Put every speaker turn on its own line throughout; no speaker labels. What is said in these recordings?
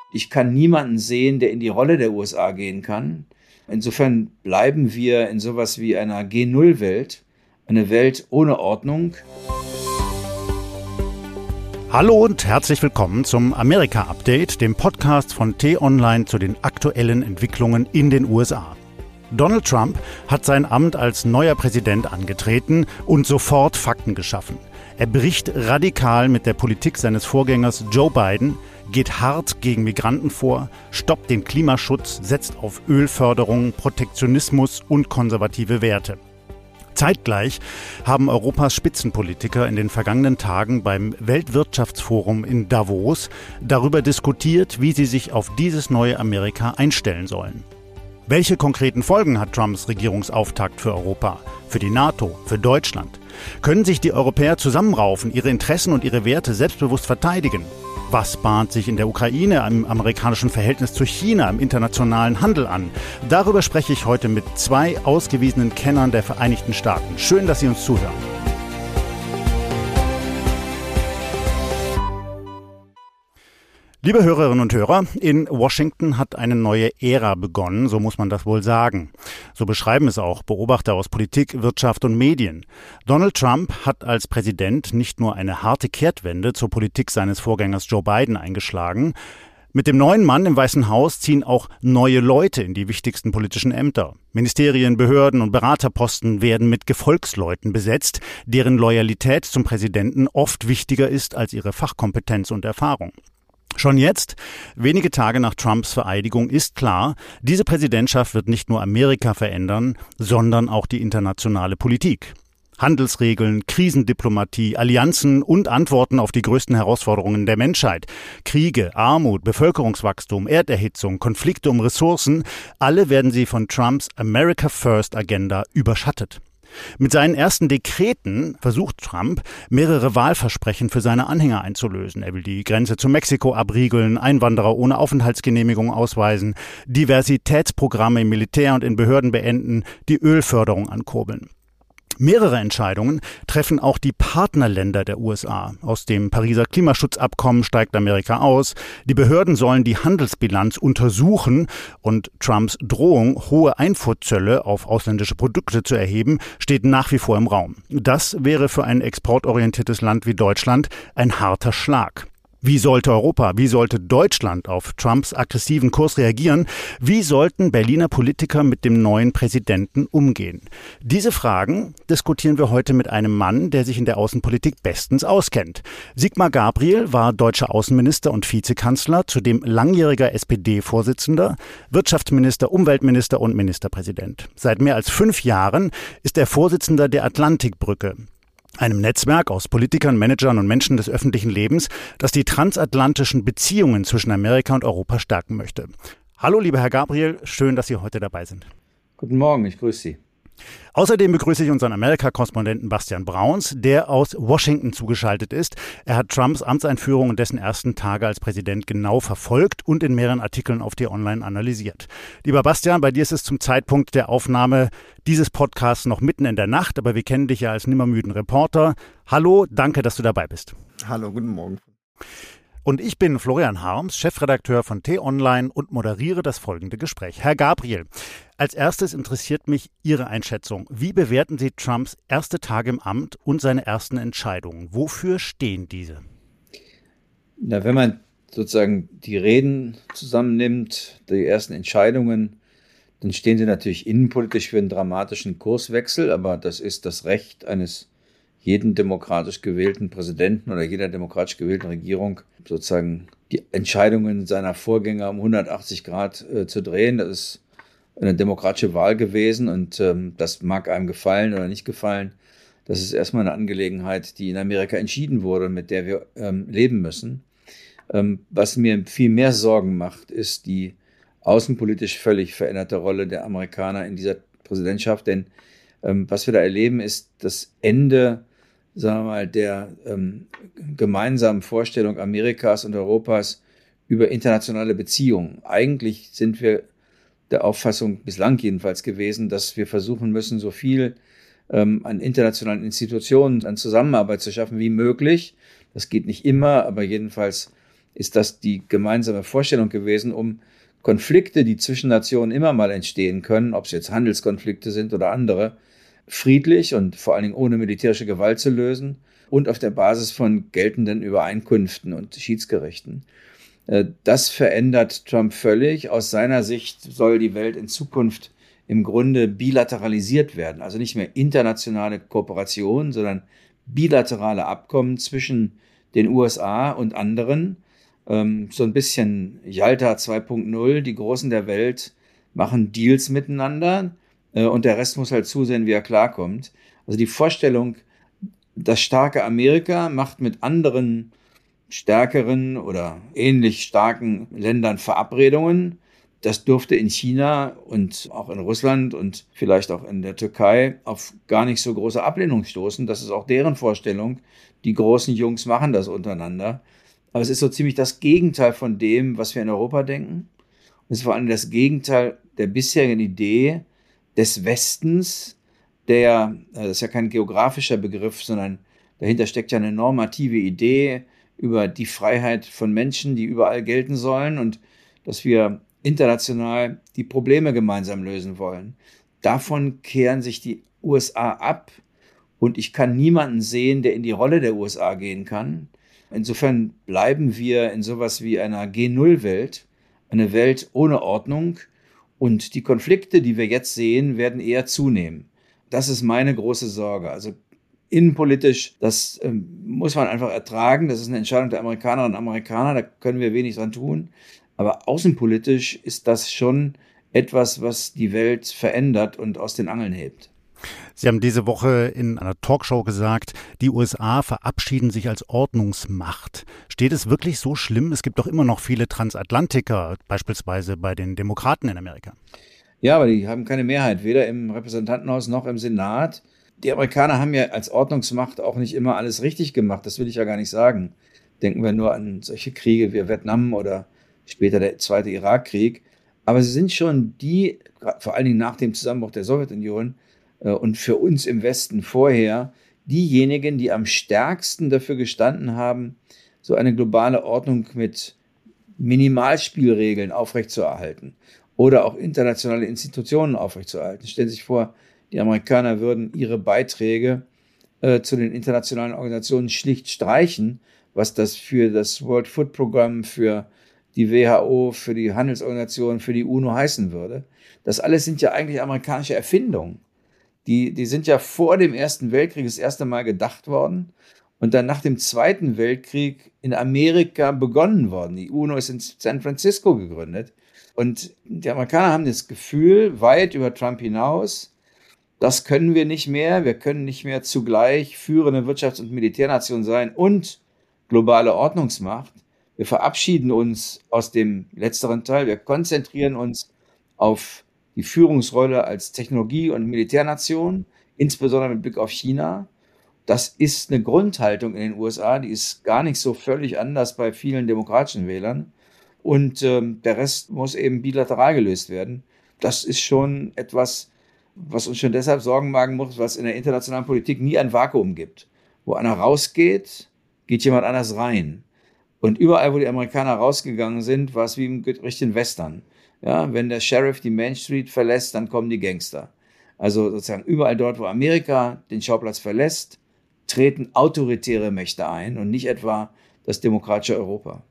Ich kann niemanden sehen, der in die Rolle der USA gehen kann. Insofern bleiben wir in sowas wie einer G0-Welt, eine Welt ohne Ordnung.
Hallo und herzlich willkommen zum Amerika-Update, dem Podcast von T-Online zu den aktuellen Entwicklungen in den USA. Donald Trump hat sein Amt als neuer Präsident angetreten und sofort Fakten geschaffen. Er bricht radikal mit der Politik seines Vorgängers Joe Biden, geht hart gegen Migranten vor, stoppt den Klimaschutz, setzt auf Ölförderung, Protektionismus und konservative Werte. Zeitgleich haben Europas Spitzenpolitiker in den vergangenen Tagen beim Weltwirtschaftsforum in Davos darüber diskutiert, wie sie sich auf dieses neue Amerika einstellen sollen. Welche konkreten Folgen hat Trumps Regierungsauftakt für Europa, für die NATO, für Deutschland? Können sich die Europäer zusammenraufen, ihre Interessen und ihre Werte selbstbewusst verteidigen? Was bahnt sich in der Ukraine, im amerikanischen Verhältnis zu China, im internationalen Handel an? Darüber spreche ich heute mit zwei ausgewiesenen Kennern der Vereinigten Staaten. Schön, dass Sie uns zuhören. Liebe Hörerinnen und Hörer, in Washington hat eine neue Ära begonnen, so muss man das wohl sagen. So beschreiben es auch Beobachter aus Politik, Wirtschaft und Medien. Donald Trump hat als Präsident nicht nur eine harte Kehrtwende zur Politik seines Vorgängers Joe Biden eingeschlagen. Mit dem neuen Mann im Weißen Haus ziehen auch neue Leute in die wichtigsten politischen Ämter. Ministerien, Behörden und Beraterposten werden mit Gefolgsleuten besetzt, deren Loyalität zum Präsidenten oft wichtiger ist als ihre Fachkompetenz und Erfahrung. Schon jetzt, wenige Tage nach Trumps Vereidigung, ist klar, diese Präsidentschaft wird nicht nur Amerika verändern, sondern auch die internationale Politik. Handelsregeln, Krisendiplomatie, Allianzen und Antworten auf die größten Herausforderungen der Menschheit. Kriege, Armut, Bevölkerungswachstum, Erderhitzung, Konflikte um Ressourcen, alle werden sie von Trumps America First Agenda überschattet. Mit seinen ersten Dekreten versucht Trump, mehrere Wahlversprechen für seine Anhänger einzulösen. Er will die Grenze zu Mexiko abriegeln, Einwanderer ohne Aufenthaltsgenehmigung ausweisen, Diversitätsprogramme im Militär und in Behörden beenden, die Ölförderung ankurbeln. Mehrere Entscheidungen treffen auch die Partnerländer der USA. Aus dem Pariser Klimaschutzabkommen steigt Amerika aus. Die Behörden sollen die Handelsbilanz untersuchen und Trumps Drohung, hohe Einfuhrzölle auf ausländische Produkte zu erheben, steht nach wie vor im Raum. Das wäre für ein exportorientiertes Land wie Deutschland ein harter Schlag. Wie sollte Europa, wie sollte Deutschland auf Trumps aggressiven Kurs reagieren? Wie sollten Berliner Politiker mit dem neuen Präsidenten umgehen? Diese Fragen diskutieren wir heute mit einem Mann, der sich in der Außenpolitik bestens auskennt. Sigmar Gabriel war deutscher Außenminister und Vizekanzler, zudem langjähriger SPD-Vorsitzender, Wirtschaftsminister, Umweltminister und Ministerpräsident. Seit mehr als 5 Jahren ist er Vorsitzender der Atlantikbrücke, einem Netzwerk aus Politikern, Managern und Menschen des öffentlichen Lebens, das die transatlantischen Beziehungen zwischen Amerika und Europa stärken möchte. Hallo, lieber Herr Gabriel, schön, dass Sie heute dabei sind.
Guten Morgen, ich grüße Sie.
Außerdem begrüße ich unseren Amerika-Korrespondenten Bastian Brauns, der aus Washington zugeschaltet ist. Er hat Trumps Amtseinführung und dessen ersten Tage als Präsident genau verfolgt und in mehreren Artikeln auf T-Online analysiert. Lieber Bastian, bei dir ist es zum Zeitpunkt der Aufnahme dieses Podcasts noch mitten in der Nacht, aber wir kennen dich ja als nimmermüden Reporter. Hallo, danke, dass du dabei bist.
Hallo, guten Morgen.
Und ich bin Florian Harms, Chefredakteur von T-Online und moderiere das folgende Gespräch. Herr Gabriel, als erstes interessiert mich Ihre Einschätzung. Wie bewerten Sie Trumps erste Tage im Amt und seine ersten Entscheidungen? Wofür stehen diese?
Na, wenn man sozusagen die Reden zusammennimmt, die ersten Entscheidungen, dann stehen sie natürlich innenpolitisch für einen dramatischen Kurswechsel, aber das ist das Recht eines jeden demokratisch gewählten Präsidenten oder jeder demokratisch gewählten Regierung, sozusagen die Entscheidungen seiner Vorgänger um 180 Grad zu drehen. Das ist eine demokratische Wahl gewesen und das mag einem gefallen oder nicht gefallen. Das ist erstmal eine Angelegenheit, die in Amerika entschieden wurde, mit der wir leben müssen. Was mir viel mehr Sorgen macht, ist die außenpolitisch völlig veränderte Rolle der Amerikaner in dieser Präsidentschaft. Denn was wir da erleben, ist das Ende, sagen wir mal, der gemeinsamen Vorstellung Amerikas und Europas über internationale Beziehungen. Eigentlich sind wir der Auffassung, bislang jedenfalls gewesen, dass wir versuchen müssen, so viel an internationalen Institutionen, an Zusammenarbeit zu schaffen wie möglich. Das geht nicht immer, aber jedenfalls ist das die gemeinsame Vorstellung gewesen, um Konflikte, die zwischen Nationen immer mal entstehen können, ob es jetzt Handelskonflikte sind oder andere, friedlich und vor allen Dingen ohne militärische Gewalt zu lösen und auf der Basis von geltenden Übereinkünften und Schiedsgerichten. Das verändert Trump völlig. Aus seiner Sicht soll die Welt in Zukunft im Grunde bilateralisiert werden. Also nicht mehr internationale Kooperation, sondern bilaterale Abkommen zwischen den USA und anderen. So ein bisschen Jalta 2.0. Die Großen der Welt machen Deals miteinander und der Rest muss halt zusehen, wie er klarkommt. Also die Vorstellung, das starke Amerika macht mit anderen stärkeren oder ähnlich starken Ländern Verabredungen. Das dürfte in China und auch in Russland und vielleicht auch in der Türkei auf gar nicht so große Ablehnung stoßen. Das ist auch deren Vorstellung. Die großen Jungs machen das untereinander. Aber es ist so ziemlich das Gegenteil von dem, was wir in Europa denken. Es ist vor allem das Gegenteil der bisherigen Idee des Westens, das ist ja kein geografischer Begriff, sondern dahinter steckt ja eine normative Idee über die Freiheit von Menschen, die überall gelten sollen und dass wir international die Probleme gemeinsam lösen wollen. Davon kehren sich die USA ab und ich kann niemanden sehen, der in die Rolle der USA gehen kann. Insofern bleiben wir in sowas wie einer G0-Welt, eine Welt ohne Ordnung und die Konflikte, die wir jetzt sehen, werden eher zunehmen. Das ist meine große Sorge. Also innenpolitisch, das muss man einfach ertragen. Das ist eine Entscheidung der Amerikanerinnen und Amerikaner, da können wir wenig dran tun. Aber außenpolitisch ist das schon etwas, was die Welt verändert und aus den Angeln hebt.
Sie haben diese Woche in einer Talkshow gesagt, die USA verabschieden sich als Ordnungsmacht. Steht es wirklich so schlimm? Es gibt doch immer noch viele Transatlantiker, beispielsweise bei den Demokraten in Amerika.
Ja, aber die haben keine Mehrheit, weder im Repräsentantenhaus noch im Senat. Die Amerikaner haben ja als Ordnungsmacht auch nicht immer alles richtig gemacht, das will ich ja gar nicht sagen. Denken wir nur an solche Kriege wie Vietnam oder später der zweite Irakkrieg. Aber sie sind schon die, vor allen Dingen nach dem Zusammenbruch der Sowjetunion und für uns im Westen vorher, diejenigen, die am stärksten dafür gestanden haben, so eine globale Ordnung mit Minimalspielregeln aufrechtzuerhalten oder auch internationale Institutionen aufrechtzuerhalten. Stellen Sie sich vor, die Amerikaner würden ihre Beiträge zu den internationalen Organisationen schlicht streichen, was das für das World Food Program, für die WHO, für die Handelsorganisation, für die UNO heißen würde. Das alles sind ja eigentlich amerikanische Erfindungen. Die sind ja vor dem Ersten Weltkrieg das erste Mal gedacht worden und dann nach dem Zweiten Weltkrieg in Amerika begonnen worden. Die UNO ist in San Francisco gegründet und die Amerikaner haben das Gefühl, weit über Trump hinaus, das können wir nicht mehr. Wir können nicht mehr zugleich führende Wirtschafts- und Militärnation sein und globale Ordnungsmacht. Wir verabschieden uns aus dem letzteren Teil. Wir konzentrieren uns auf die Führungsrolle als Technologie- und Militärnation, insbesondere mit Blick auf China. Das ist eine Grundhaltung in den USA, die ist gar nicht so völlig anders bei vielen demokratischen Wählern. Und der Rest muss eben bilateral gelöst werden. Das ist schon etwas, was uns schon deshalb Sorgen machen muss, was in der internationalen Politik nie ein Vakuum gibt. Wo einer rausgeht, geht jemand anders rein. Und überall, wo die Amerikaner rausgegangen sind, war es wie im richtigen Western. Ja, wenn der Sheriff die Main Street verlässt, dann kommen die Gangster. Also sozusagen überall dort, wo Amerika den Schauplatz verlässt, treten autoritäre Mächte ein und nicht etwa das demokratische Europa.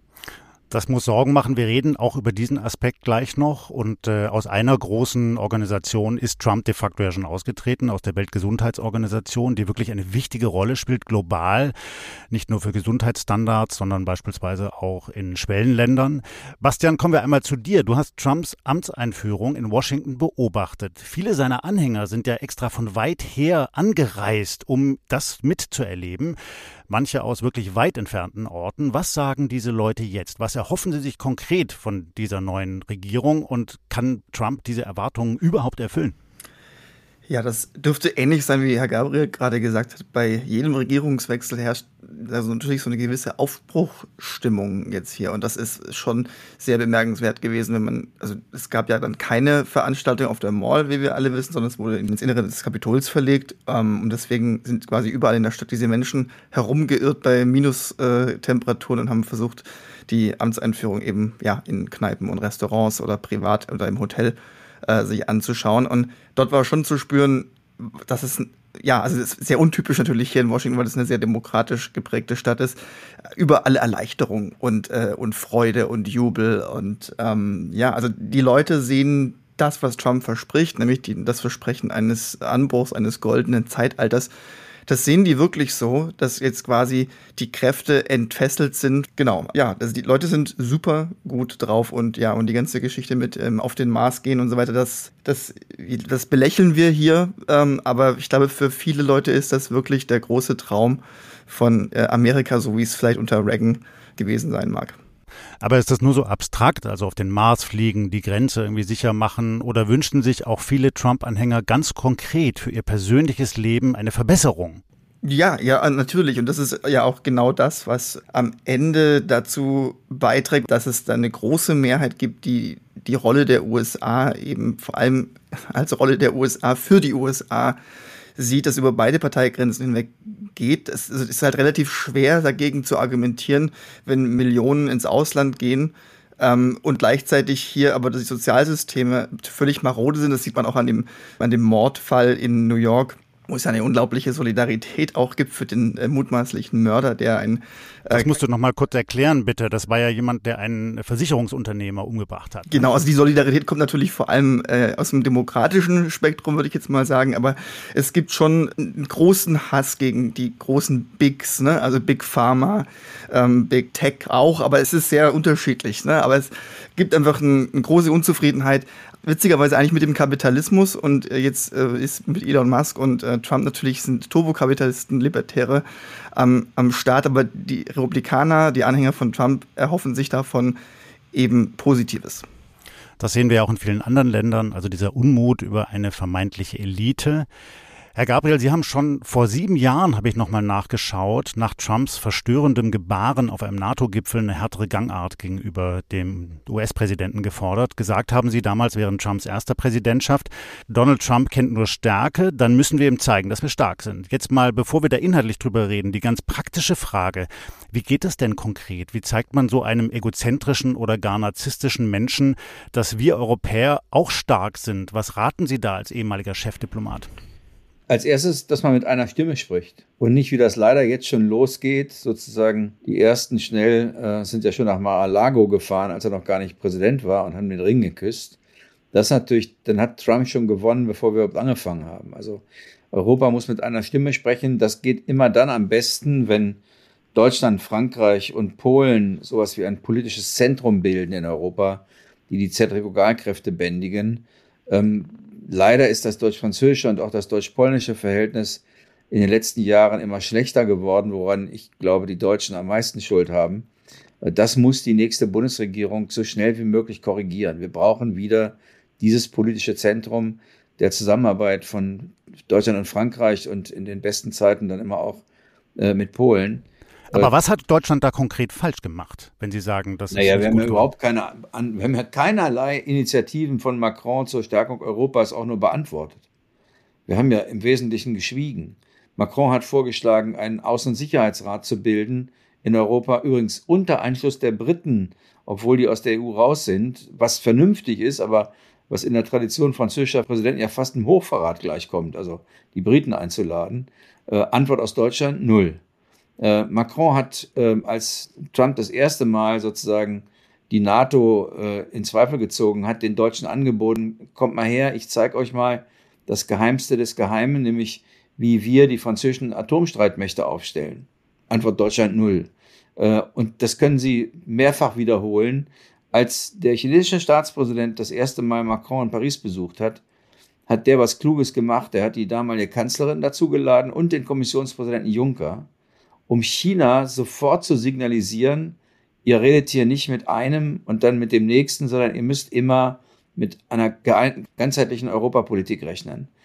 Das muss Sorgen machen. Wir reden auch über diesen Aspekt gleich noch. Und aus einer großen Organisation ist Trump de facto ja schon ausgetreten, aus der Weltgesundheitsorganisation, die wirklich eine wichtige Rolle spielt global, nicht nur für Gesundheitsstandards, sondern beispielsweise auch in Schwellenländern. Bastian, kommen wir einmal zu dir. Du hast Trumps Amtseinführung in Washington beobachtet. Viele seiner Anhänger sind ja extra von weit her angereist, um das mitzuerleben. Manche aus wirklich weit entfernten Orten. Was sagen diese Leute jetzt? Was erhoffen sie sich konkret von dieser neuen Regierung und kann Trump diese Erwartungen überhaupt erfüllen?
Ja, das dürfte ähnlich sein, wie Herr Gabriel gerade gesagt hat. Bei jedem Regierungswechsel herrscht also natürlich so eine gewisse Aufbruchstimmung jetzt hier. Und das ist schon sehr bemerkenswert gewesen, also es gab ja dann keine Veranstaltung auf der Mall, wie wir alle wissen, sondern es wurde ins Innere des Kapitols verlegt. Und deswegen sind quasi überall in der Stadt diese Menschen herumgeirrt bei Minustemperaturen und haben versucht, die Amtseinführung eben ja in Kneipen und Restaurants oder privat oder im Hotel sich anzuschauen. Und dort war schon zu spüren, dass es, ja, also es ist sehr untypisch natürlich hier in Washington, weil es eine sehr demokratisch geprägte Stadt ist, überall Erleichterung und Freude und Jubel. Und ja, also die Leute sehen das, was Trump verspricht, nämlich das Versprechen eines Anbruchs, eines goldenen Zeitalters. Das sehen die wirklich so, dass jetzt quasi die Kräfte entfesselt sind. Genau, ja, also die Leute sind super gut drauf und ja, und die ganze Geschichte mit auf den Mars gehen und so weiter, das belächeln wir hier. Aber ich glaube, für viele Leute ist das wirklich der große Traum von Amerika, so wie es vielleicht unter Reagan gewesen sein mag.
Aber ist das nur so abstrakt, also auf den Mars fliegen, die Grenze irgendwie sicher machen, oder wünschten sich auch viele Trump-Anhänger ganz konkret für ihr persönliches Leben eine Verbesserung?
Ja, natürlich. Und das ist ja auch genau das, was am Ende dazu beiträgt, dass es dann eine große Mehrheit gibt, die die Rolle der USA eben vor allem als Rolle der USA für die USA sieht, dass über beide Parteigrenzen hinweg geht. Es ist halt relativ schwer, dagegen zu argumentieren, wenn Millionen ins Ausland gehen und gleichzeitig hier aber die Sozialsysteme völlig marode sind. Das sieht man auch an dem Mordfall in New York, wo es eine unglaubliche Solidarität auch gibt für den mutmaßlichen Mörder, der ein...
Das musst du noch mal kurz erklären, bitte. Das war ja jemand, der einen Versicherungsunternehmer umgebracht hat.
Genau, also die Solidarität kommt natürlich vor allem aus dem demokratischen Spektrum, würde ich jetzt mal sagen. Aber es gibt schon einen großen Hass gegen die großen Bigs, ne? Also Big Pharma, Big Tech auch. Aber es ist sehr unterschiedlich, ne? Aber es gibt einfach eine große Unzufriedenheit. Witzigerweise eigentlich mit dem Kapitalismus und jetzt ist mit Elon Musk und Trump natürlich sind Turbokapitalisten, Libertäre am Start, aber die Republikaner, die Anhänger von Trump, erhoffen sich davon eben Positives.
Das sehen wir ja auch in vielen anderen Ländern, also dieser Unmut über eine vermeintliche Elite. Herr Gabriel, Sie haben schon vor 7 Jahren, habe ich nochmal nachgeschaut, nach Trumps verstörendem Gebaren auf einem NATO-Gipfel eine härtere Gangart gegenüber dem US-Präsidenten gefordert. Gesagt haben Sie damals während Trumps erster Präsidentschaft, Donald Trump kennt nur Stärke, dann müssen wir ihm zeigen, dass wir stark sind. Jetzt mal, bevor wir da inhaltlich drüber reden, die ganz praktische Frage, wie geht es denn konkret? Wie zeigt man so einem egozentrischen oder gar narzisstischen Menschen, dass wir Europäer auch stark sind? Was raten Sie da als ehemaliger Chefdiplomat?
Als erstes, dass man mit einer Stimme spricht und nicht, wie das leider jetzt schon losgeht, sozusagen die ersten sind ja schon nach Mar-a-Lago gefahren, als er noch gar nicht Präsident war und haben den Ring geküsst. Das natürlich, dann hat Trump schon gewonnen, bevor wir überhaupt angefangen haben. Also Europa muss mit einer Stimme sprechen. Das geht immer dann am besten, wenn Deutschland, Frankreich und Polen sowas wie ein politisches Zentrum bilden in Europa, die Zentrifugalkräfte bändigen. Leider ist das deutsch-französische und auch das deutsch-polnische Verhältnis in den letzten Jahren immer schlechter geworden, woran ich glaube, die Deutschen am meisten Schuld haben. Das muss die nächste Bundesregierung so schnell wie möglich korrigieren. Wir brauchen wieder dieses politische Zentrum der Zusammenarbeit von Deutschland und Frankreich und in den besten Zeiten dann immer auch mit Polen.
Aber was hat Deutschland da konkret falsch gemacht, wenn Sie sagen, dass
wir haben ja überhaupt wir haben keinerlei Initiativen von Macron zur Stärkung Europas auch nur beantwortet. Wir haben ja im Wesentlichen geschwiegen. Macron hat vorgeschlagen, einen Außen- und Sicherheitsrat zu bilden in Europa, übrigens unter Einschluss der Briten, obwohl die aus der EU raus sind, was vernünftig ist, aber was in der Tradition französischer Präsidenten ja fast einem Hochverrat gleichkommt, also die Briten einzuladen. Antwort aus Deutschland, 0. Macron hat, als Trump das erste Mal sozusagen die NATO in Zweifel gezogen hat, den Deutschen angeboten, kommt mal her, ich zeige euch mal das Geheimste des Geheimen, nämlich wie wir die französischen Atomstreitmächte aufstellen. Antwort Deutschland 0. Und das können Sie mehrfach wiederholen. Als der chinesische Staatspräsident das erste Mal Macron in Paris besucht hat, hat der was Kluges gemacht. Er hat die damalige Kanzlerin dazu geladen und den Kommissionspräsidenten Juncker, um China sofort zu signalisieren, ihr redet hier nicht mit einem und dann mit dem nächsten, sondern ihr müsst immer mit einer ganzheitlichen Europapolitik rechnen.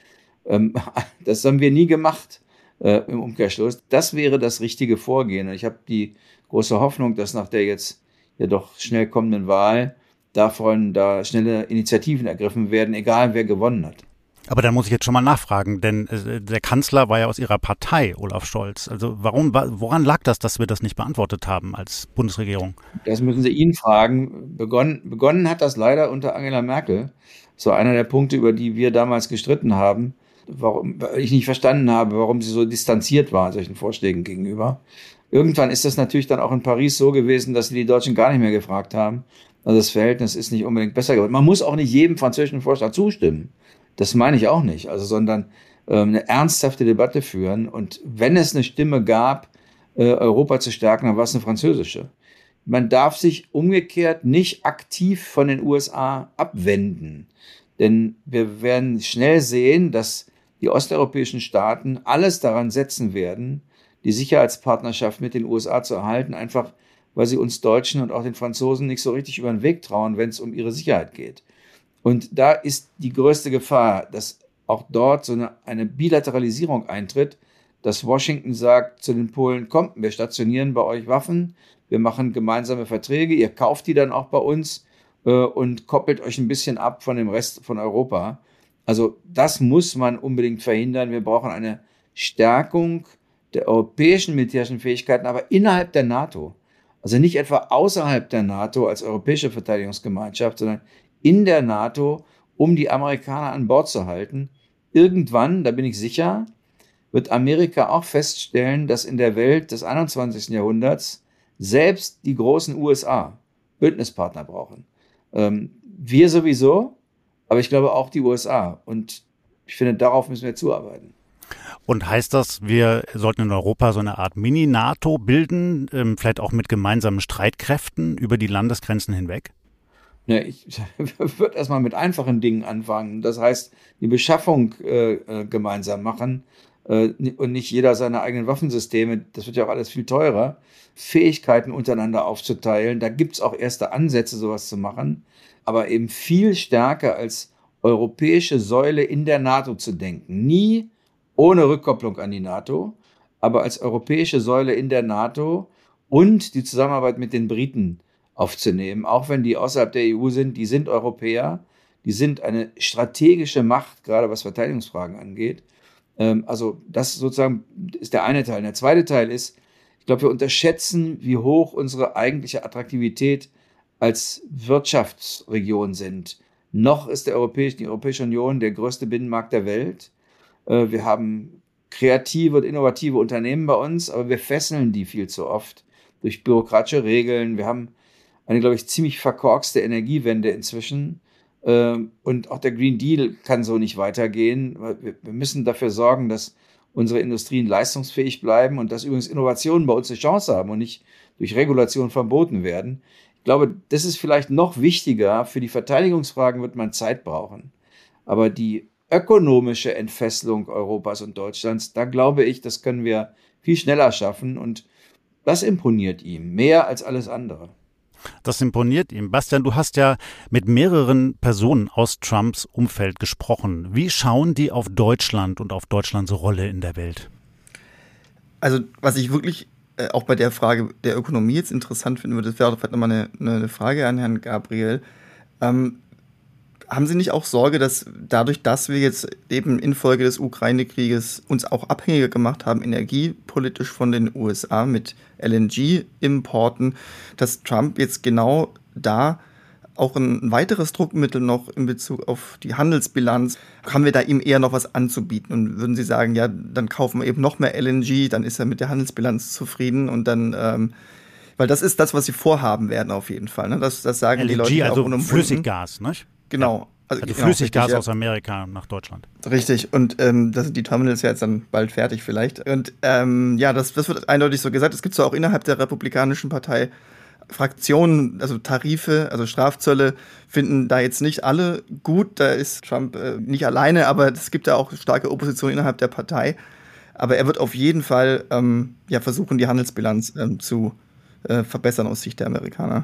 Das haben wir nie gemacht im Umkehrschluss. Das wäre das richtige Vorgehen. Und ich habe die große Hoffnung, dass nach der jetzt ja doch schnell kommenden Wahl davon da schnelle Initiativen ergriffen werden, egal wer gewonnen hat.
Aber dann muss ich jetzt schon mal nachfragen, denn der Kanzler war ja aus Ihrer Partei, Olaf Scholz. Also woran lag das, dass wir das nicht beantwortet haben als Bundesregierung?
Das müssen Sie ihn fragen. Begonnen hat das leider unter Angela Merkel. So einer der Punkte, über die wir damals gestritten haben, warum ich nicht verstanden habe, warum sie so distanziert war solchen Vorschlägen gegenüber. Irgendwann ist das natürlich dann auch in Paris so gewesen, dass sie die Deutschen gar nicht mehr gefragt haben. Also das Verhältnis ist nicht unbedingt besser geworden. Man muss auch nicht jedem französischen Vorschlag zustimmen. Das meine ich auch nicht. Also, sondern eine ernsthafte Debatte führen. Und wenn es eine Stimme gab, Europa zu stärken, dann war es eine französische. Man darf sich umgekehrt nicht aktiv von den USA abwenden. Denn wir werden schnell sehen, dass die osteuropäischen Staaten alles daran setzen werden, die Sicherheitspartnerschaft mit den USA zu erhalten, einfach weil sie uns Deutschen und auch den Franzosen nicht so richtig über den Weg trauen, wenn es um ihre Sicherheit geht. Und da ist die größte Gefahr, dass auch dort so eine Bilateralisierung eintritt, dass Washington sagt zu den Polen, kommt, wir stationieren bei euch Waffen, wir machen gemeinsame Verträge, ihr kauft die dann auch bei uns und koppelt euch ein bisschen ab von dem Rest von Europa. Also das muss man unbedingt verhindern. Wir brauchen eine Stärkung der europäischen militärischen Fähigkeiten, aber innerhalb der NATO. Also nicht etwa außerhalb der NATO als europäische Verteidigungsgemeinschaft, sondern in der NATO, um die Amerikaner an Bord zu halten. Irgendwann, da bin ich sicher, wird Amerika auch feststellen, dass in der Welt des 21. Jahrhunderts selbst die großen USA Bündnispartner brauchen. Wir sowieso, aber ich glaube auch die USA. Und ich finde, darauf müssen wir zuarbeiten.
Und heißt das, wir sollten in Europa so eine Art Mini-NATO bilden, vielleicht auch mit gemeinsamen Streitkräften über die Landesgrenzen hinweg?
Ja, ich würde erstmal mit einfachen Dingen anfangen. Das heißt, die Beschaffung gemeinsam machen und nicht jeder seine eigenen Waffensysteme. Das wird ja auch alles viel teurer. Fähigkeiten untereinander aufzuteilen. Da gibt es auch erste Ansätze, sowas zu machen. Aber eben viel stärker als europäische Säule in der NATO zu denken. Nie ohne Rückkopplung an die NATO, aber als europäische Säule in der NATO und die Zusammenarbeit mit den Briten aufzunehmen, auch wenn die außerhalb der EU sind, die sind Europäer, die sind eine strategische Macht, gerade was Verteidigungsfragen angeht. Also das sozusagen ist der eine Teil. Der zweite Teil ist, ich glaube, wir unterschätzen, wie hoch unsere eigentliche Attraktivität als Wirtschaftsregion sind. Noch ist die Europäische Union der größte Binnenmarkt der Welt. Wir haben kreative und innovative Unternehmen bei uns, aber wir fesseln die viel zu oft durch bürokratische Regeln. Wir haben eine, glaube ich, ziemlich verkorkste Energiewende inzwischen. Und auch der Green Deal kann so nicht weitergehen. Wir müssen dafür sorgen, dass unsere Industrien leistungsfähig bleiben und dass übrigens Innovationen bei uns eine Chance haben und nicht durch Regulation verboten werden. Ich glaube, das ist vielleicht noch wichtiger. Für die Verteidigungsfragen wird man Zeit brauchen. Aber die ökonomische Entfesselung Europas und Deutschlands, da glaube ich, das können wir viel schneller schaffen und das imponiert ihm mehr als alles andere.
Das imponiert ihm. Bastian, du hast ja mit mehreren Personen aus Trumps Umfeld gesprochen. Wie schauen die auf Deutschland und auf Deutschlands Rolle in der Welt?
Also was ich wirklich auch bei der Frage der Ökonomie jetzt interessant finden würde, das wäre vielleicht nochmal eine Frage an Herrn Gabriel. Haben Sie nicht auch Sorge, dass dadurch, dass wir jetzt eben infolge des Ukraine-Krieges uns auch abhängiger gemacht haben, energiepolitisch von den USA mit LNG-Importen, dass Trump jetzt genau da auch ein weiteres Druckmittel noch in Bezug auf die Handelsbilanz, haben wir da ihm eher noch was anzubieten? Und würden Sie sagen, ja, dann kaufen wir eben noch mehr LNG, dann ist er mit der Handelsbilanz zufrieden und dann, weil das ist das, was Sie vorhaben werden auf jeden Fall. Ne? Das sagen
LNG,
die Leute
also
auch
Flüssiggas, ne?
Genau.
Ja.
Also
genau,
Flüssiggas
richtig, aus Amerika nach Deutschland.
Richtig, und da sind die Terminals ja jetzt dann bald fertig vielleicht. Und das wird eindeutig so gesagt. Es gibt zwar auch innerhalb der Republikanischen Partei Fraktionen, also Tarife, also Strafzölle, finden da jetzt nicht alle gut. Da ist Trump nicht alleine, aber es gibt da auch starke Opposition innerhalb der Partei. Aber er wird auf jeden Fall versuchen, die Handelsbilanz zu verbessern aus Sicht der Amerikaner.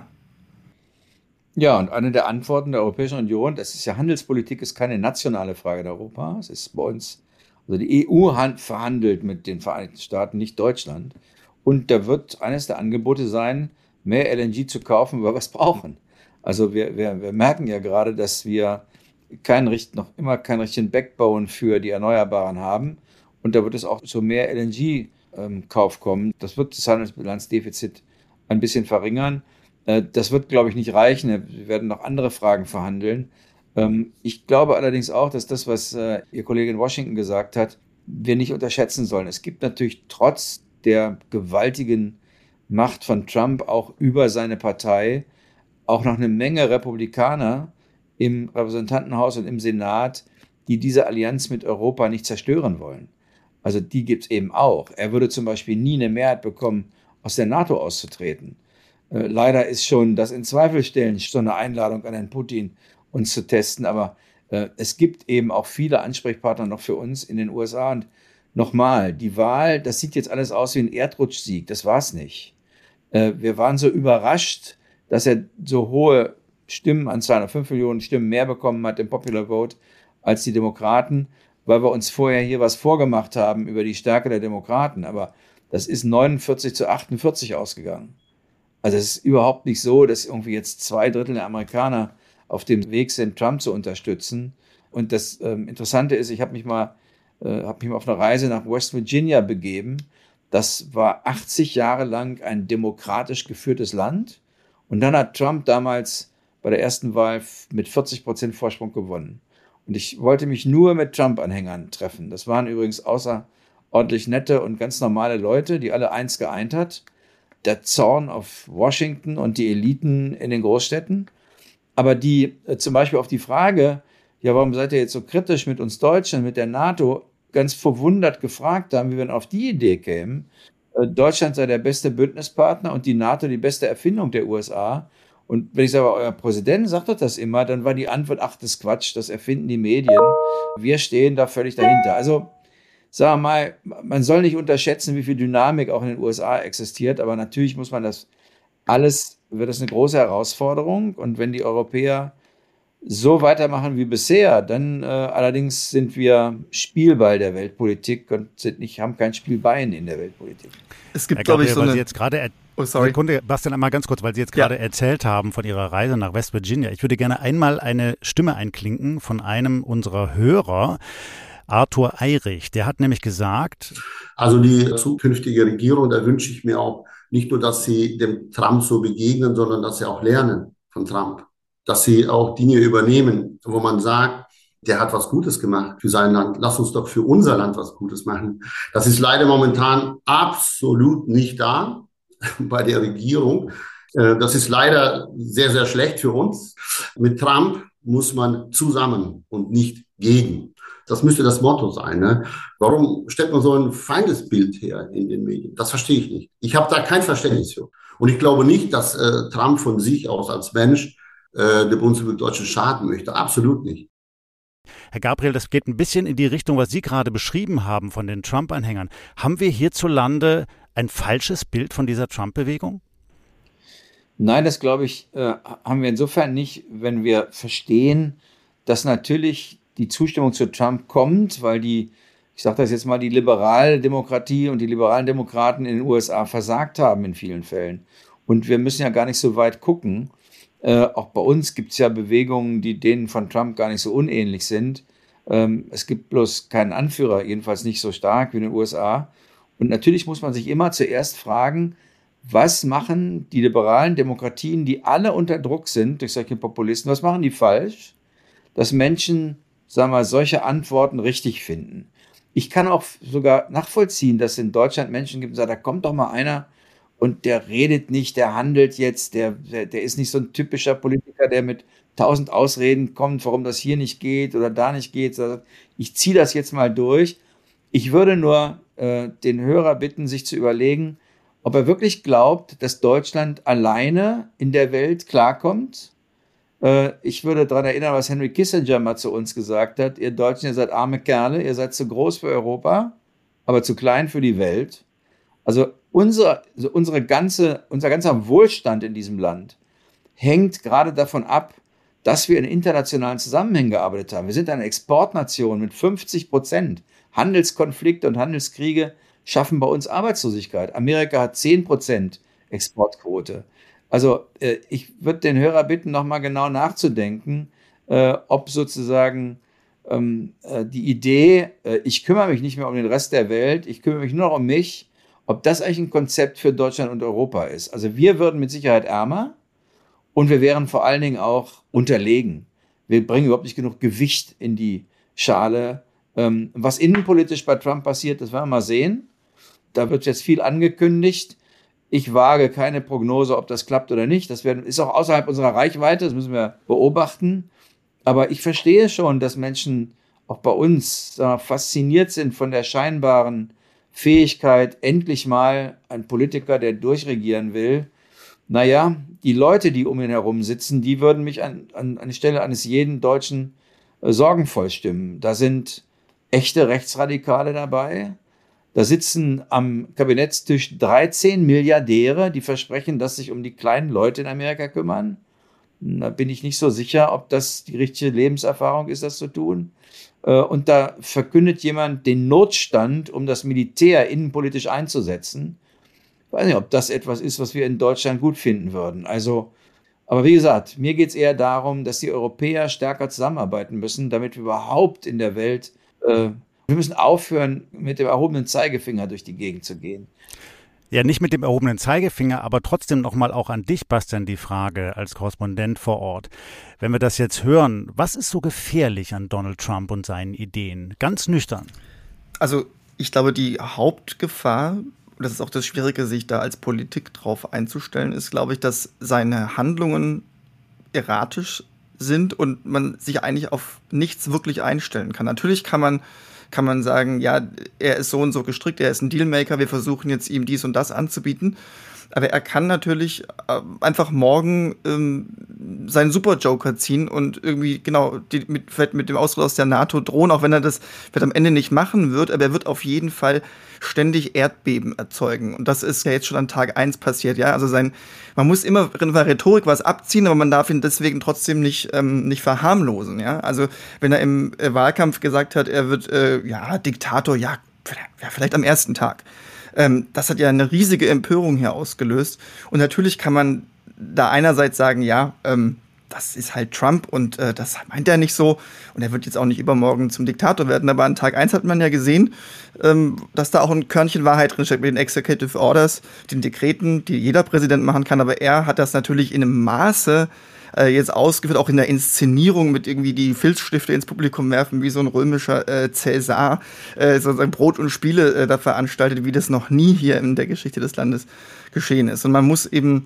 Ja, und eine der Antworten der Europäischen Union, das ist ja Handelspolitik, ist keine nationale Frage in Europa. Es ist bei uns Also die EU verhandelt mit den Vereinigten Staaten, nicht Deutschland. Und da wird eines der Angebote sein, mehr LNG zu kaufen, weil wir es brauchen. Also wir merken ja gerade, dass wir noch immer keinen richtigen Backbone für die Erneuerbaren haben. Und da wird es auch zu mehr LNG-Kauf kommen. Das wird das Handelsbilanzdefizit ein bisschen verringern. Das wird, glaube ich, nicht reichen. Wir werden noch andere Fragen verhandeln. Ich glaube allerdings auch, dass das, was Ihr Kollege in Washington gesagt hat, wir nicht unterschätzen sollen. Es gibt natürlich trotz der gewaltigen Macht von Trump auch über seine Partei auch noch eine Menge Republikaner im Repräsentantenhaus und im Senat, die diese Allianz mit Europa nicht zerstören wollen. Also die gibt es eben auch. Er würde zum Beispiel nie eine Mehrheit bekommen, aus der NATO auszutreten. Leider ist schon das in Zweifel stellen, so eine Einladung an Herrn Putin, uns zu testen. Aber es gibt eben auch viele Ansprechpartner noch für uns in den USA. Und nochmal, die Wahl, das sieht jetzt alles aus wie ein Erdrutschsieg. Das war es nicht. Wir waren so überrascht, dass er so hohe Stimmenanzahl, 5 Millionen Stimmen mehr bekommen hat im Popular Vote als die Demokraten, weil wir uns vorher hier was vorgemacht haben über die Stärke der Demokraten. Aber das ist 49-48 ausgegangen. Also es ist überhaupt nicht so, dass irgendwie jetzt 2/3 der Amerikaner auf dem Weg sind, Trump zu unterstützen. Und das Interessante ist, ich habe mich mal auf eine Reise nach West Virginia begeben. Das war 80 Jahre lang ein demokratisch geführtes Land. Und dann hat Trump damals bei der ersten Wahl mit 40% Vorsprung gewonnen. Und ich wollte mich nur mit Trump-Anhängern treffen. Das waren übrigens außerordentlich nette und ganz normale Leute, die alle eins geeint hat: der Zorn auf Washington und die Eliten in den Großstädten. Aber die zum Beispiel auf die Frage, ja, warum seid ihr jetzt so kritisch mit uns Deutschen, mit der NATO, ganz verwundert gefragt haben, wie wir denn auf die Idee kämen, Deutschland sei der beste Bündnispartner und die NATO die beste Erfindung der USA. Und wenn ich sage, euer Präsident sagt doch das immer, dann war die Antwort, ach, das ist Quatsch, das erfinden die Medien. Wir stehen da völlig dahinter. Also, sagen wir mal, man soll nicht unterschätzen, wie viel Dynamik auch in den USA existiert, aber natürlich muss man das alles, wird das eine große Herausforderung. Und wenn die Europäer so weitermachen wie bisher, dann allerdings sind wir Spielball der Weltpolitik und haben kein Spielbein in der Weltpolitik.
Es gibt, glaube ich, so eine...
Sekunde, Bastian, einmal ganz kurz, weil Sie jetzt gerade erzählt haben von Ihrer Reise nach West Virginia. Ich würde gerne einmal eine Stimme einklinken von einem unserer Hörer, Arthur Eirich. Der hat nämlich gesagt:
Also die zukünftige Regierung, da wünsche ich mir auch nicht nur, dass sie dem Trump so begegnen, sondern dass sie auch lernen von Trump. Dass sie auch Dinge übernehmen, wo man sagt, der hat was Gutes gemacht für sein Land. Lass uns doch für unser Land was Gutes machen. Das ist leider momentan absolut nicht da bei der Regierung. Das ist leider sehr, sehr schlecht für uns. Mit Trump muss man zusammen und nicht gegen. Das müsste das Motto sein. Ne? Warum stellt man so ein Feindesbild her in den Medien? Das verstehe ich nicht. Ich habe da kein Verständnis für. Und ich glaube nicht, dass Trump von sich aus als Mensch der Bundesrepublik Deutschland schaden möchte. Absolut nicht.
Herr Gabriel, das geht ein bisschen in die Richtung, was Sie gerade beschrieben haben von den Trump-Anhängern. Haben wir hierzulande ein falsches Bild von dieser Trump-Bewegung?
Nein, das glaube ich, haben wir insofern nicht, wenn wir verstehen, dass natürlich die Zustimmung zu Trump kommt, weil ich sage das jetzt mal, die liberale Demokratie und die liberalen Demokraten in den USA versagt haben in vielen Fällen. Und wir müssen ja gar nicht so weit gucken. Auch bei uns gibt es ja Bewegungen, die denen von Trump gar nicht so unähnlich sind. Es gibt bloß keinen Anführer, jedenfalls nicht so stark wie in den USA. Und natürlich muss man sich immer zuerst fragen, was machen die liberalen Demokratien, die alle unter Druck sind durch solche Populisten, was machen die falsch, dass Menschen, sagen wir mal, solche Antworten richtig finden. Ich kann auch sogar nachvollziehen, dass es in Deutschland Menschen gibt, die sagen, da kommt doch mal einer und der redet nicht, der handelt jetzt, der ist nicht so ein typischer Politiker, der mit 1000 Ausreden kommt, warum das hier nicht geht oder da nicht geht. Ich ziehe das jetzt mal durch. Ich würde nur den Hörer bitten, sich zu überlegen, ob er wirklich glaubt, dass Deutschland alleine in der Welt klarkommt. Ich würde daran erinnern, was Henry Kissinger mal zu uns gesagt hat: Ihr Deutschen, ihr seid arme Kerle, ihr seid zu groß für Europa, aber zu klein für die Welt. Also unser ganzer Wohlstand in diesem Land hängt gerade davon ab, dass wir in internationalen Zusammenhängen gearbeitet haben. Wir sind eine Exportnation mit 50%. Handelskonflikte und Handelskriege schaffen bei uns Arbeitslosigkeit. Amerika hat 10% Exportquote. Also ich würde den Hörer bitten, nochmal genau nachzudenken, ob sozusagen die Idee, ich kümmere mich nicht mehr um den Rest der Welt, ich kümmere mich nur noch um mich, ob das eigentlich ein Konzept für Deutschland und Europa ist. Also wir würden mit Sicherheit ärmer und wir wären vor allen Dingen auch unterlegen. Wir bringen überhaupt nicht genug Gewicht in die Schale. Was innenpolitisch bei Trump passiert, das werden wir mal sehen. Da wird jetzt viel angekündigt. Ich wage keine Prognose, ob das klappt oder nicht. Das ist auch außerhalb unserer Reichweite, das müssen wir beobachten. Aber ich verstehe schon, dass Menschen auch bei uns fasziniert sind von der scheinbaren Fähigkeit, endlich mal ein Politiker, der durchregieren will. Naja, die Leute, die um ihn herum sitzen, die würden mich an die Stelle eines jeden Deutschen sorgenvoll stimmen. Da sind echte Rechtsradikale dabei. Da sitzen am Kabinettstisch 13 Milliardäre, die versprechen, dass sich um die kleinen Leute in Amerika kümmern. Da bin ich nicht so sicher, ob das die richtige Lebenserfahrung ist, das zu tun. Und da verkündet jemand den Notstand, um das Militär innenpolitisch einzusetzen. Ich weiß nicht, ob das etwas ist, was wir in Deutschland gut finden würden. Also, aber wie gesagt, mir geht es eher darum, dass die Europäer stärker zusammenarbeiten müssen, damit wir überhaupt in der Welt, wir müssen aufhören, mit dem erhobenen Zeigefinger durch die Gegend zu gehen.
Ja, nicht mit dem erhobenen Zeigefinger, aber trotzdem nochmal auch an dich, Bastian, die Frage als Korrespondent vor Ort. Wenn wir das jetzt hören, was ist so gefährlich an Donald Trump und seinen Ideen? Ganz nüchtern.
Also ich glaube, die Hauptgefahr, das ist auch das Schwierige, sich da als Politik drauf einzustellen, ist, glaube ich, dass seine Handlungen erratisch sind und man sich eigentlich auf nichts wirklich einstellen kann. Natürlich kann man sagen, ja, er ist so und so gestrickt, er ist ein Dealmaker, wir versuchen jetzt ihm dies und das anzubieten. Aber er kann natürlich einfach morgen seinen Super-Joker ziehen und irgendwie genau vielleicht mit dem Austritt aus der NATO drohen, auch wenn er das vielleicht am Ende nicht machen wird, aber er wird auf jeden Fall ständig Erdbeben erzeugen. Und das ist ja jetzt schon an Tag 1 passiert. Ja? Also man muss immer in der Rhetorik was abziehen, aber man darf ihn deswegen trotzdem nicht verharmlosen. Ja? Also wenn er im Wahlkampf gesagt hat, er wird Diktator, ja, vielleicht am ersten Tag. Das hat ja eine riesige Empörung hier ausgelöst. Und natürlich kann man da einerseits sagen, ja, das ist halt Trump und das meint er nicht so. Und er wird jetzt auch nicht übermorgen zum Diktator werden. Aber an Tag 1 hat man ja gesehen, dass da auch ein Körnchen Wahrheit drinsteckt mit den Executive Orders, den Dekreten, die jeder Präsident machen kann. Aber er hat das natürlich in einem Maße jetzt ausgeführt, auch in der Inszenierung mit irgendwie die Filzstifte ins Publikum werfen, wie so ein römischer Cäsar, sozusagen Brot und Spiele da veranstaltet, wie das noch nie hier in der Geschichte des Landes geschehen ist. Und man muss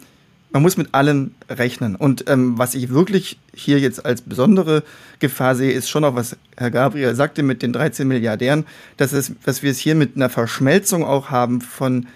mit allem rechnen. Und was ich wirklich hier jetzt als besondere Gefahr sehe, ist schon auch, was Herr Gabriel sagte mit den 13 Milliardären, dass wir es hier mit einer Verschmelzung auch haben von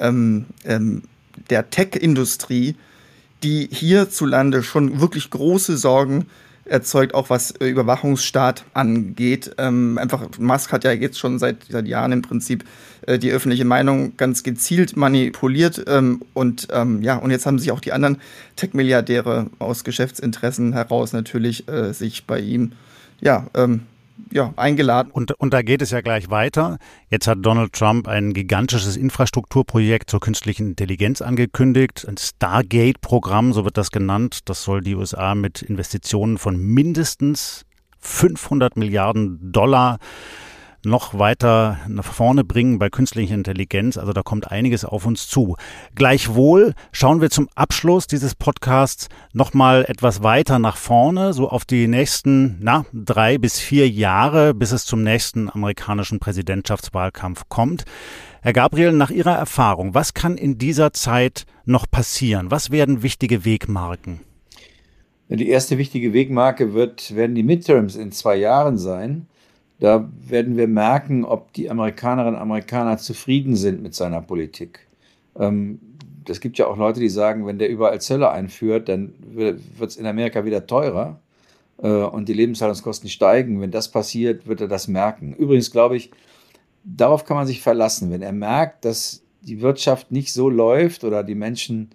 der Tech-Industrie, die hierzulande schon wirklich große Sorgen erzeugt, auch was Überwachungsstaat angeht. Einfach Musk hat ja jetzt schon seit Jahren im Prinzip die öffentliche Meinung ganz gezielt manipuliert. Und jetzt haben sich auch die anderen Tech-Milliardäre aus Geschäftsinteressen heraus natürlich sich bei ihm eingeladen.
Und da geht es ja gleich weiter. Jetzt hat Donald Trump ein gigantisches Infrastrukturprojekt zur künstlichen Intelligenz angekündigt. Ein Stargate-Programm, so wird das genannt. Das soll die USA mit Investitionen von mindestens 500 Milliarden Dollar noch weiter nach vorne bringen bei künstlicher Intelligenz. Also da kommt einiges auf uns zu. Gleichwohl schauen wir zum Abschluss dieses Podcasts nochmal etwas weiter nach vorne, so auf die nächsten 3 bis 4 Jahre, bis es zum nächsten amerikanischen Präsidentschaftswahlkampf kommt. Herr Gabriel, nach Ihrer Erfahrung, was kann in dieser Zeit noch passieren? Was werden wichtige Wegmarken?
Die erste wichtige Wegmarke werden die Midterms in 2 Jahren sein. Da werden wir merken, ob die Amerikanerinnen und Amerikaner zufrieden sind mit seiner Politik. Es gibt ja auch Leute, die sagen, wenn der überall Zölle einführt, dann wird es in Amerika wieder teurer und die Lebenshaltungskosten steigen. Wenn das passiert, wird er das merken. Übrigens glaube ich, darauf kann man sich verlassen. Wenn er merkt, dass die Wirtschaft nicht so läuft oder die Menschen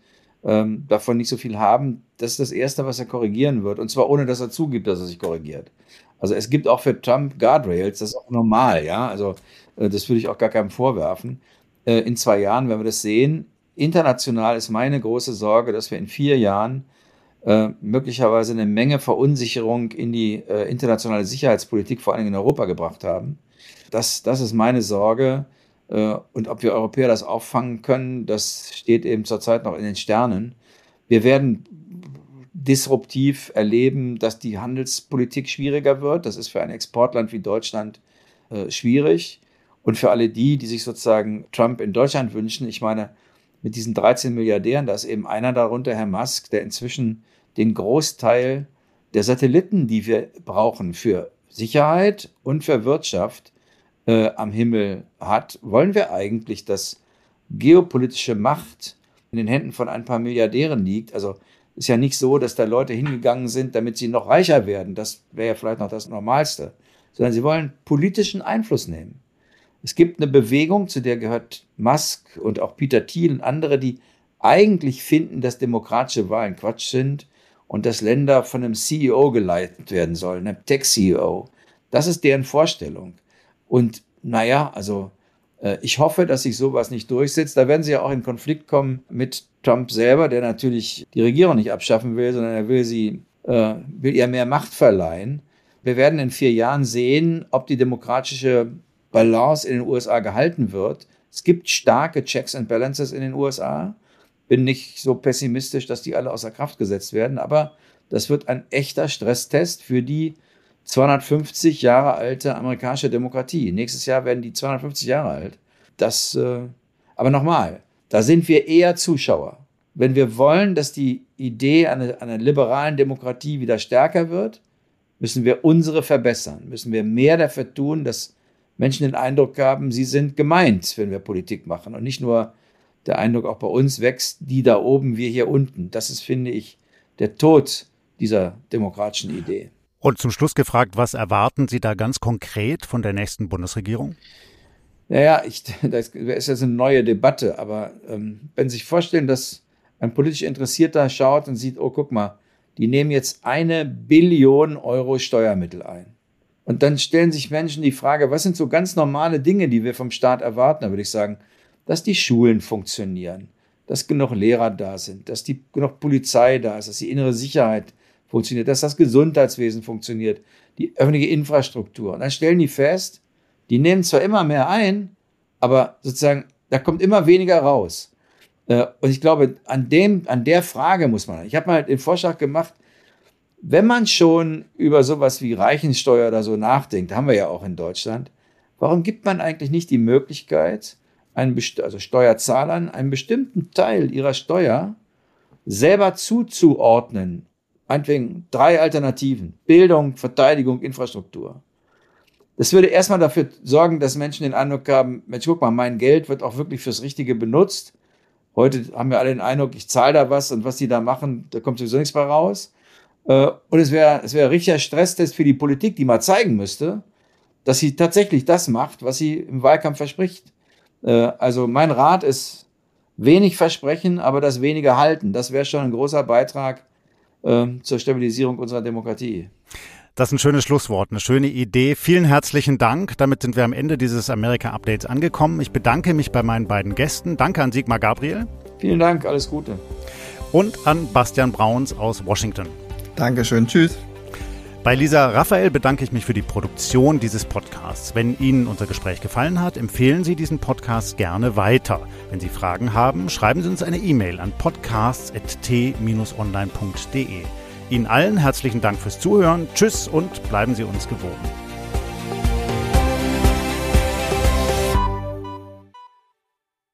davon nicht so viel haben, das ist das Erste, was er korrigieren wird. Und zwar ohne, dass er zugibt, dass er sich korrigiert. Also es gibt auch für Trump Guardrails, das ist auch normal, ja. Also das würde ich auch gar keinem vorwerfen. In 2 Jahren, wenn wir das sehen, international ist meine große Sorge, dass wir in 4 Jahren möglicherweise eine Menge Verunsicherung in die internationale Sicherheitspolitik, vor allem in Europa, gebracht haben. Das ist meine Sorge. Und ob wir Europäer das auffangen können, das steht eben zurzeit noch in den Sternen. Wir werden disruptiv erleben, dass die Handelspolitik schwieriger wird. Das ist für ein Exportland wie Deutschland schwierig. Und für alle die sich sozusagen Trump in Deutschland wünschen, ich meine, mit diesen 13 Milliardären, da ist eben einer darunter, Herr Musk, der inzwischen den Großteil der Satelliten, die wir brauchen für Sicherheit und für Wirtschaft, am Himmel hat. Wollen wir eigentlich, dass geopolitische Macht in den Händen von ein paar Milliardären liegt? Also ist ja nicht so, dass da Leute hingegangen sind, damit sie noch reicher werden. Das wäre ja vielleicht noch das Normalste. Sondern sie wollen politischen Einfluss nehmen. Es gibt eine Bewegung, zu der gehört Musk und auch Peter Thiel und andere, die eigentlich finden, dass demokratische Wahlen Quatsch sind und dass Länder von einem CEO geleitet werden sollen, einem Tech-CEO. Das ist deren Vorstellung. Und ich hoffe, dass sich sowas nicht durchsetzt. Da werden sie ja auch in Konflikt kommen mit Trump selber, der natürlich die Regierung nicht abschaffen will, sondern er will ihr mehr Macht verleihen. Wir werden in 4 Jahren sehen, ob die demokratische Balance in den USA gehalten wird. Es gibt starke Checks and Balances in den USA. Bin nicht so pessimistisch, dass die alle außer Kraft gesetzt werden, aber das wird ein echter Stresstest für die 250 Jahre alte amerikanische Demokratie. Nächstes Jahr werden die 250 Jahre alt. Aber nochmal, da sind wir eher Zuschauer. Wenn wir wollen, dass die Idee einer liberalen Demokratie wieder stärker wird, müssen wir unsere verbessern. Müssen wir mehr dafür tun, dass Menschen den Eindruck haben, sie sind gemeint, wenn wir Politik machen. Und nicht nur der Eindruck auch bei uns wächst, die da oben, wir hier unten. Das ist, finde ich, der Tod dieser demokratischen Idee.
Und zum Schluss gefragt, was erwarten Sie da ganz konkret von der nächsten Bundesregierung?
Naja, das ist jetzt eine neue Debatte, aber wenn Sie sich vorstellen, dass ein politisch Interessierter schaut und sieht, oh, guck mal, die nehmen jetzt 1 Billion Euro Steuermittel ein. Und dann stellen sich Menschen die Frage, was sind so ganz normale Dinge, die wir vom Staat erwarten? Da würde ich sagen, dass die Schulen funktionieren, dass genug Lehrer da sind, dass genug Polizei da ist, dass die innere Sicherheit funktioniert, dass das Gesundheitswesen funktioniert, die öffentliche Infrastruktur. Und dann stellen die fest, die nehmen zwar immer mehr ein, aber sozusagen, da kommt immer weniger raus. Und ich glaube, an der Frage muss man, ich habe mal den Vorschlag gemacht, wenn man schon über sowas wie Reichensteuer oder so nachdenkt, haben wir ja auch in Deutschland, warum gibt man eigentlich nicht die Möglichkeit, Steuerzahlern einen bestimmten Teil ihrer Steuer selber zuzuordnen? Meinetwegen 3 Alternativen: Bildung, Verteidigung, Infrastruktur. Das würde erstmal dafür sorgen, dass Menschen den Eindruck haben, Mensch, guck mal, mein Geld wird auch wirklich fürs Richtige benutzt. Heute haben wir alle den Eindruck, ich zahle da was und was die da machen, da kommt sowieso nichts mehr raus. Und es wäre ein richtiger Stresstest für die Politik, die mal zeigen müsste, dass sie tatsächlich das macht, was sie im Wahlkampf verspricht. Also mein Rat ist, wenig versprechen, aber das Wenige halten. Das wäre schon ein großer Beitrag zur Stabilisierung unserer Demokratie.
Das ist ein schönes Schlusswort, eine schöne Idee. Vielen herzlichen Dank. Damit sind wir am Ende dieses Amerika-Updates angekommen. Ich bedanke mich bei meinen beiden Gästen. Danke an Sigmar Gabriel.
Vielen Dank, alles Gute.
Und an Bastian Brauns aus Washington.
Dankeschön, tschüss.
Bei Lisa Raphael bedanke ich mich für die Produktion dieses Podcasts. Wenn Ihnen unser Gespräch gefallen hat, empfehlen Sie diesen Podcast gerne weiter. Wenn Sie Fragen haben, schreiben Sie uns eine E-Mail an podcasts@t-online.de. Ihnen allen herzlichen Dank fürs Zuhören. Tschüss und bleiben Sie uns gewogen.